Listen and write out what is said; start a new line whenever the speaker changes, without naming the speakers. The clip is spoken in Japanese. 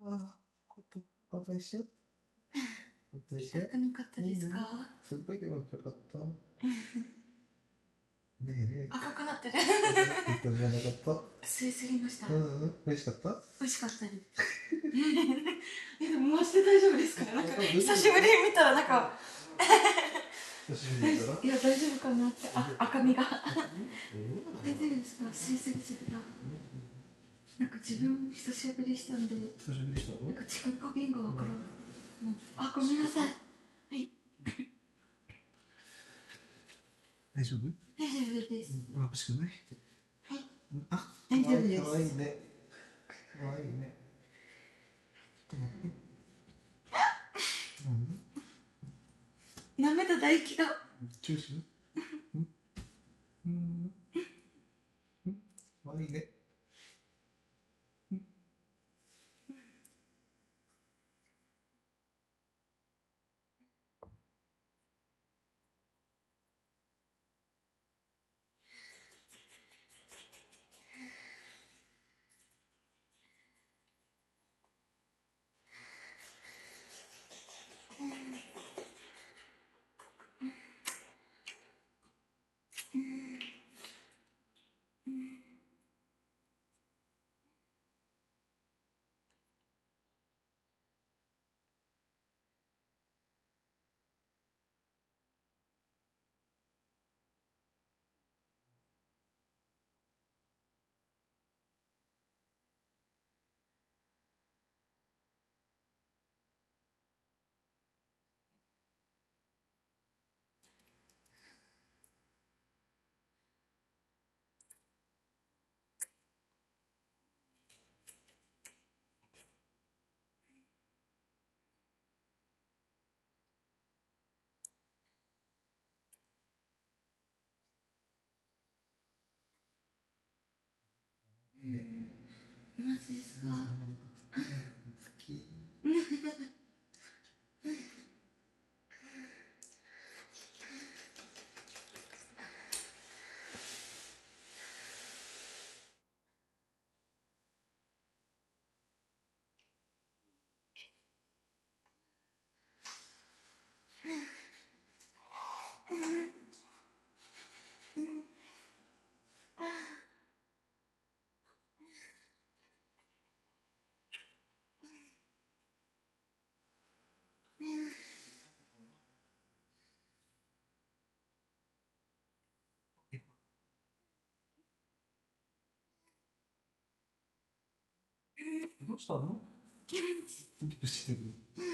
あ、乾杯しよう。乾杯しよう。
痛くなかったですか？
すっごいでもよかった。ねえねえ。
赤くなってる。
痛くなかった。
吸いすぎました。
美味しかった。
美味しかったです。でも回して大丈夫ですか？なんか久しぶりに見たらなんか
久しぶりに見たら
いや大丈夫かなって。赤みが大丈夫ですか？吸いすぎちゃった。なんか自分久しぶりしたんで、
久しぶりしたの？
なんか近く便がわからん。ごめんなさい。はい、
大丈夫？
大丈夫です。
欲しくない？
はい、
あ、
大丈夫です。
かわいいね。かわいいね。
舐めた唾液が。
チューする？かわいいね。
マジですか？
どうしたの？ドキドキしてる。